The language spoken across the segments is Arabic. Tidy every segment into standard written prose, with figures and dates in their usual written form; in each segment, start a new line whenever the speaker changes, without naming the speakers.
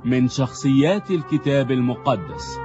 من شخصيات الكتاب المقدس.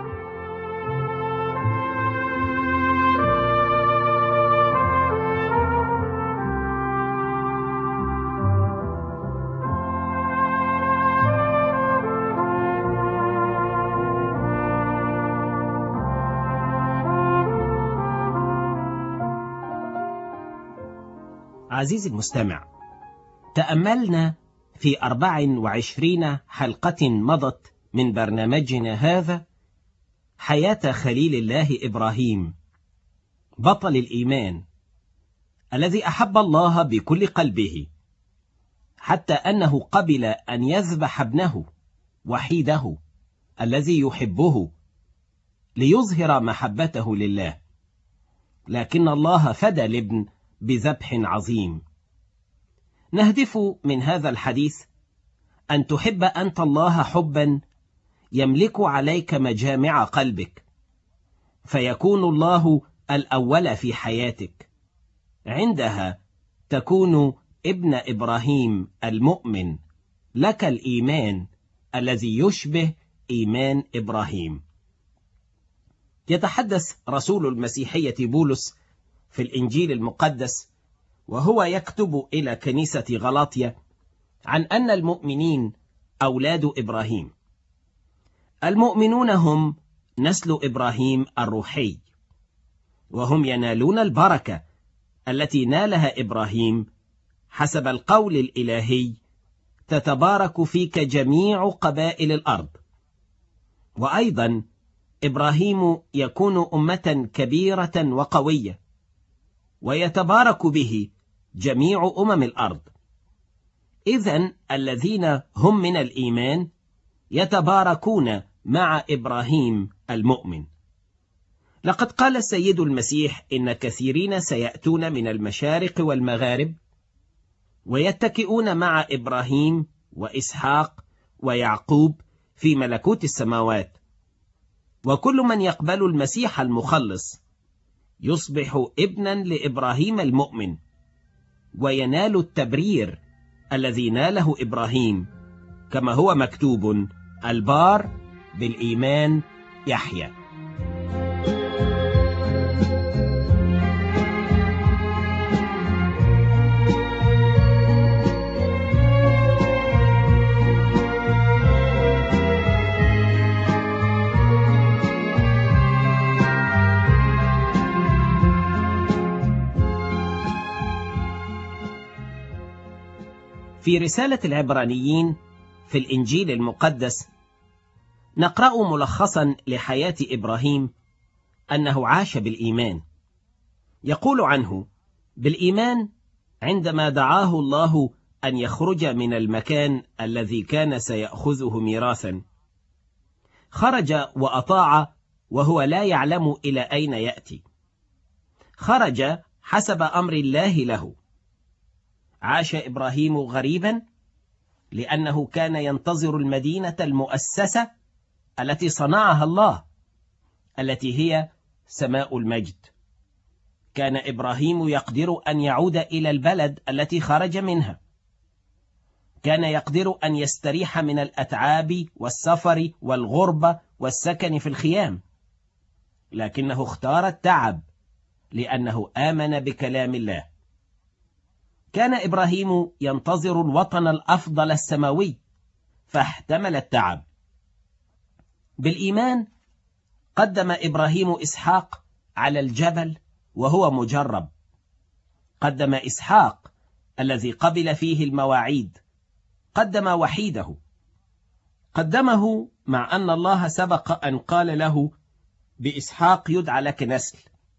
عزيزي المستمع، تأملنا في 24 حلقة مضت من برنامجنا هذا حياة خليل الله إبراهيم، بطل الإيمان الذي أحب الله بكل قلبه، حتى أنه قبل أن يذبح ابنه وحيده الذي يحبه ليظهر محبته لله. لكن الله فدى الابن بذبح عظيم. نهدف من هذا الحديث أن تحب أنت الله حبا يملك عليك مجامع قلبك، فيكون الله الأول في حياتك. عندها تكون ابن إبراهيم المؤمن، لك الإيمان الذي يشبه إيمان إبراهيم. يتحدث رسول المسيحية بولس في الإنجيل المقدس وهو يكتب إلى كنيسة غلاطيا عن أن المؤمنين أولاد إبراهيم. المؤمنون هم نسل إبراهيم الروحي، وهم ينالون البركة التي نالها إبراهيم حسب القول الإلهي: تتبارك فيك جميع قبائل الأرض. وأيضا إبراهيم يكون أمة كبيرة وقوية، ويتبارك به جميع الأرض. إذن الذين هم من الإيمان يتباركون مع إبراهيم المؤمن. لقد قال السيد المسيح إن كثيرين سيأتون من المشارق والمغارب ويتكئون مع إبراهيم وإسحاق ويعقوب في ملكوت السماوات، وكل من يقبل المسيح المخلص يصبح ابنا لإبراهيم المؤمن، وينال التبرير الذي ناله إبراهيم، كما هو مكتوب: البار بالإيمان يحيى. في رسالة العبرانيين في الإنجيل المقدس نقرأ ملخصا لحياة إبراهيم أنه عاش بالإيمان. يقول عنه: بالإيمان عندما دعاه الله أن يخرج من المكان الذي كان سيأخذه ميراثا، خرج وأطاع وهو لا يعلم إلى أين يأتي. خرج حسب أمر الله له. عاش إبراهيم غريبا لأنه كان ينتظر المدينة المؤسسة التي صنعها الله، التي هي سماء المجد. كان إبراهيم يقدر أن يعود إلى البلد التي خرج منها، كان يقدر أن يستريح من الأتعاب والسفر والغربة والسكن في الخيام، لكنه اختار التعب لأنه آمن بكلام الله. كان إبراهيم ينتظر الوطن الأفضل السماوي، فاحتمل التعب. بالإيمان قدم إبراهيم إسحاق على الجبل وهو مجرب. قدم إسحاق الذي قبل فيه المواعيد، قدم وحيده، قدمه مع أن الله سبق أن قال له: بإسحاق يدعى لك نسل.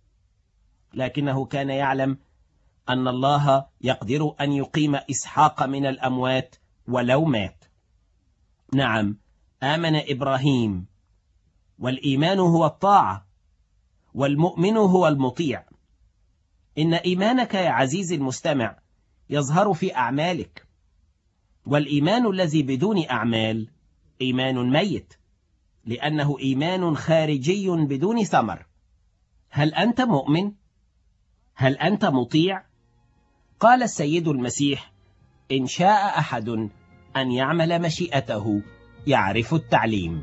لكنه كان يعلم أن الله يقدر أن يقيم إسحاق من الأموات ولو مات. نعم، آمن إبراهيم، والإيمان هو الطاعة، والمؤمن هو المطيع. إن إيمانك يا عزيزي المستمع يظهر في أعمالك، والإيمان الذي بدون أعمال إيمان ميت، لأنه إيمان خارجي بدون ثمر. هل أنت مؤمن؟ هل أنت مطيع؟ قال السيد المسيح: إن شاء أحد أن يعمل مشيئته يعرف التعليم.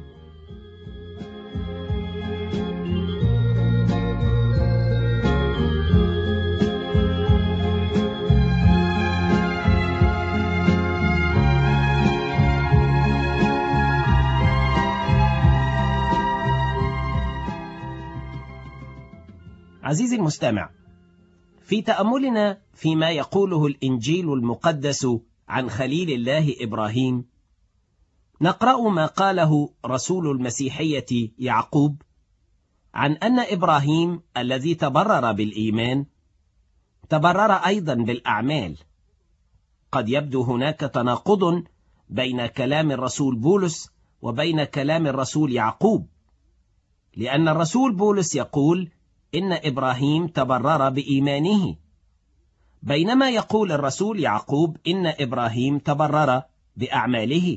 عزيزي المستمع، في تأملنا فيما يقوله الإنجيل المقدس عن خليل الله إبراهيم، نقرأ ما قاله رسول المسيحية يعقوب عن أن إبراهيم الذي تبرر بالإيمان تبرر أيضا بالأعمال. قد يبدو هناك تناقض بين كلام الرسول بولس وبين كلام الرسول يعقوب، لأن الرسول بولس يقول إن إبراهيم تبرر بإيمانه، بينما يقول الرسول يعقوب إن إبراهيم تبرر بأعماله.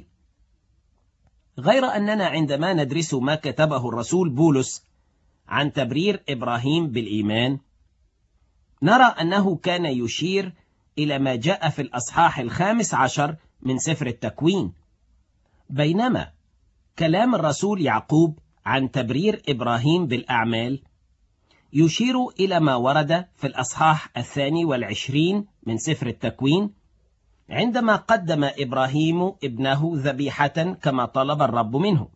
غير أننا عندما ندرس ما كتبه الرسول بولس عن تبرير إبراهيم بالإيمان، نرى أنه كان يشير إلى ما جاء في الأصحاح 15 من سفر التكوين، بينما كلام الرسول يعقوب عن تبرير إبراهيم بالأعمال يشير إلى ما ورد في الأصحاح 22 من سفر التكوين، عندما قدم إبراهيم ابنه ذبيحة كما طلب الرب منه.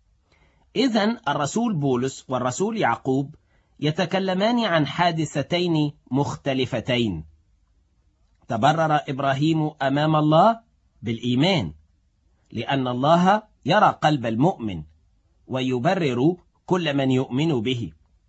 إذن الرسول بولس والرسول يعقوب يتكلمان عن حادثتين مختلفتين. تبرر إبراهيم أمام الله بالإيمان، لأن الله يرى قلب المؤمن ويبرر كل من يؤمن به.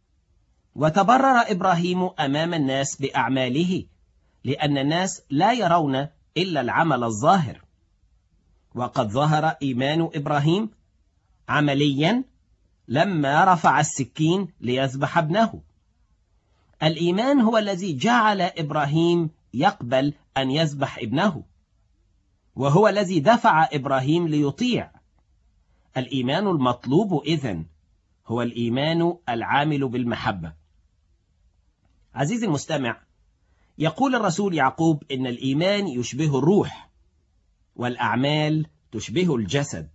وتبرر إبراهيم أمام الناس بأعماله، لأن الناس لا يرون إلا العمل الظاهر. وقد ظهر إيمان إبراهيم عمليا لما رفع السكين ليذبح ابنه. الإيمان هو الذي جعل إبراهيم يقبل أن يذبح ابنه، وهو الذي دفع إبراهيم ليطيع. الإيمان المطلوب إذن هو الإيمان العامل بالمحبة. عزيزي المستمع، يقول الرسول يعقوب إن الإيمان يشبه الروح، والأعمال تشبه الجسد.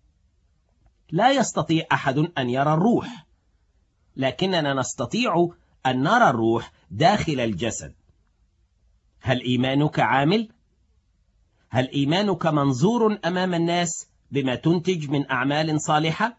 لا يستطيع أحد أن يرى الروح، لكننا نستطيع أن نرى الروح داخل الجسد. هل إيمانك عامل؟ هل إيمانك منظور أمام الناس بما تنتج من أعمال صالحة؟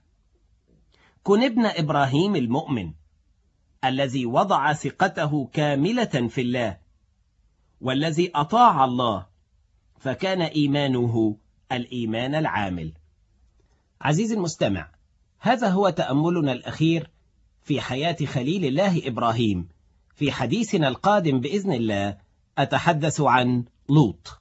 كن ابن إبراهيم المؤمن الذي وضع ثقته كاملة في الله، والذي أطاع الله، فكان إيمانه الإيمان العامل. عزيزي المستمع، هذا هو تأملنا الأخير في حياة خليل الله إبراهيم. في حديثنا القادم بإذن الله أتحدث عن لوط.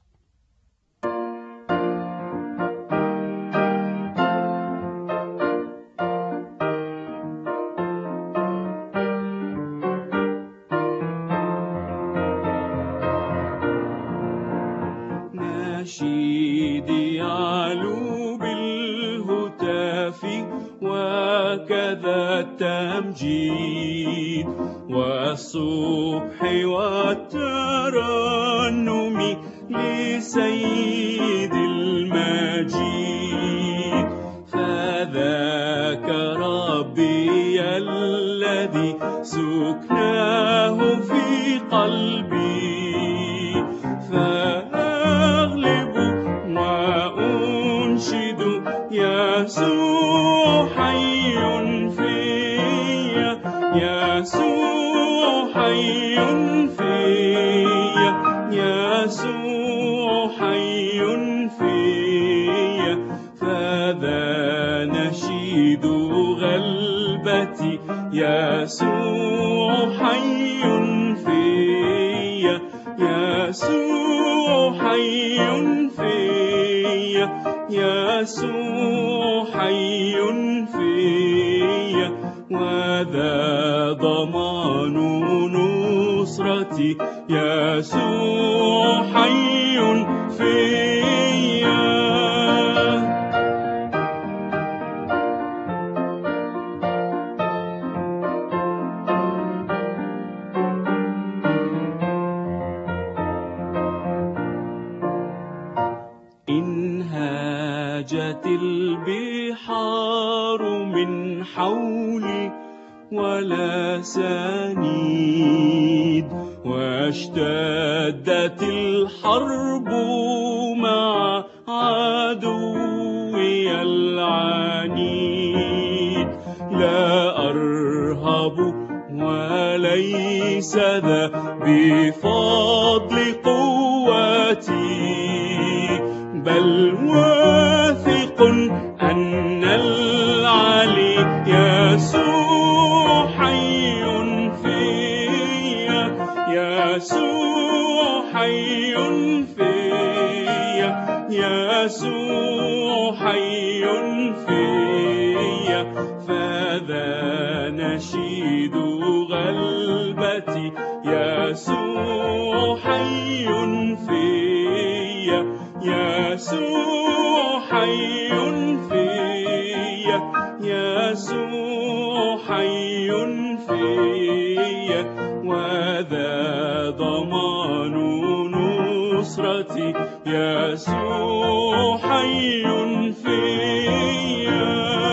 نشيدي يعلو بالهتاف وكذا التمجيد والصبح والترنم لسيد المجيد. فذاك ربي الذي سكناه في قلبي، فأغلب وأنشد يسوع حي فيا، يسوع حي فيا، يسوع حي فيا. فذا نشيد غلبتي، يسوع حي فيا، يسوع حي فيا، يسوع حي فيا. وذا ضمان نصرتي، يسوع حي فيا. هاجت البحار من حولي ولا سنيد، واشتدت الحرب مع عدوي العنيد. لا أرهب وليس ذا بفضل قوتي، بل واثق أن العلي يسوع حي فيا، يسوع حي فيا، يسوع حي فيا. فذا نشيد غلبتي، يسوع حي فيا، يسوع حي فيا، يسوع حي فيا. وذا ضمان نصرتي، يسوع حي فيا.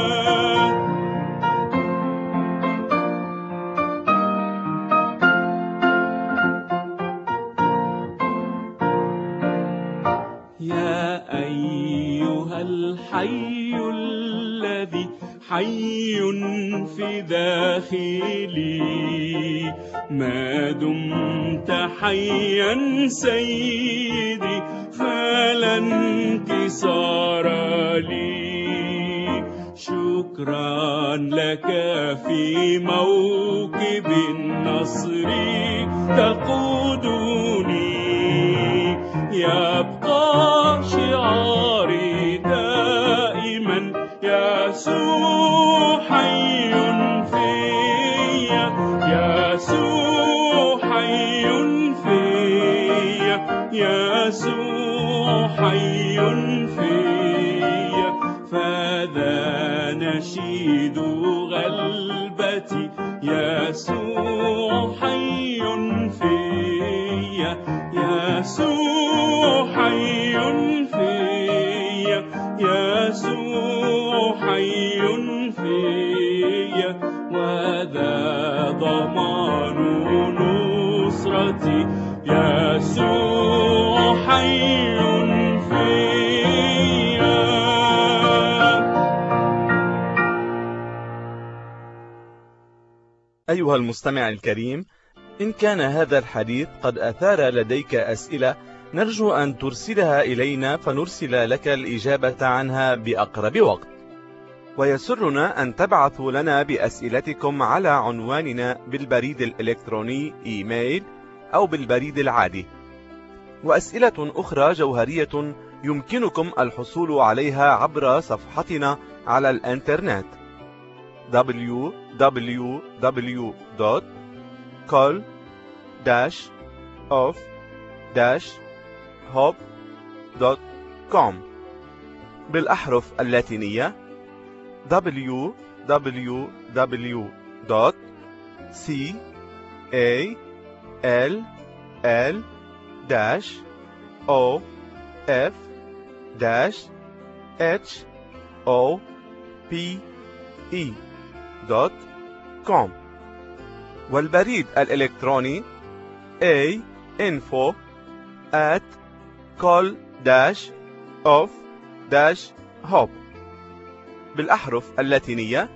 يا أيها الحي الذي حي في داخلي، ما دمت حيا سيدي فلا انكسار لي. شكرا لك في موكب النصر تقودني، يبقى شعاري دائما، يسوع حي فيا، يسوع حي فيا، يسوع حي فيا. فذا نشيد غلبتي، يسوع حي فيا، يسوع حي فيا، يسوع حي فيا. وذا ضمان نصرتي، يسوع حي فيا.
أيها المستمع الكريم، إن كان هذا الحديث قد أثار لديك أسئلة، نرجو أن ترسلها إلينا فنرسل لك الإجابة عنها بأقرب وقت. ويسرنا أن تبعثوا لنا بأسئلتكم على عنواننا بالبريد الإلكتروني إيميل أو بالبريد العادي. وأسئلة أخرى جوهرية يمكنكم الحصول عليها عبر صفحتنا على الإنترنت www.call-of-hope.com بالأحرف اللاتينية www.call-of-hope.com والبريد الإلكتروني info@call-of-hope بالأحرف اللاتينية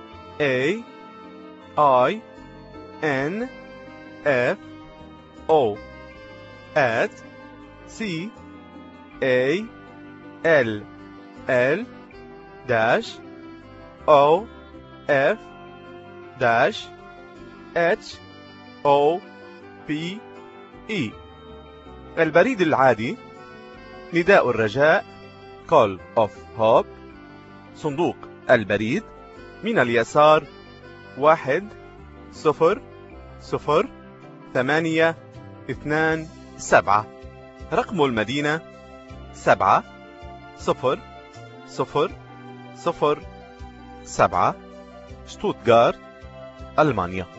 AINF@call-of-hope. البريد العادي نداء الرجاء Call of Hope، صندوق البريد من اليسار 1002827، رقم المدينة 70007، شتوتغارت، ألمانيا.